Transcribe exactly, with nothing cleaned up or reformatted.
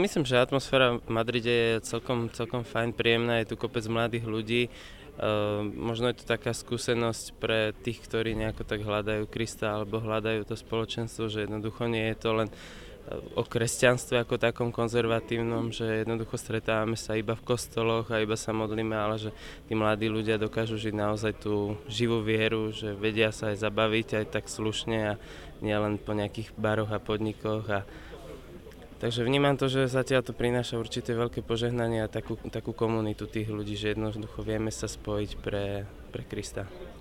myslím, že atmosféra v Madride je celkom, celkom fajn, príjemná, je tu kopec mladých ľudí. Uh, možno je to taká skúsenosť pre tých, ktorí nejako tak hľadajú Krista alebo hľadajú to spoločenstvo, že jednoducho nie je to len o kresťanstve ako takom konzervatívnom, že jednoducho stretávame sa iba v kostoloch a iba sa modlíme, ale že tí mladí ľudia dokážu žiť naozaj tú živú vieru, že vedia sa aj zabaviť aj tak slušne a nielen po nejakých baroch a podnikoch. A takže vnímam to, že zatiaľ to prináša určité veľké požehnanie a takú, takú komunitu tých ľudí, že jednoducho vieme sa spojiť pre, pre Krista.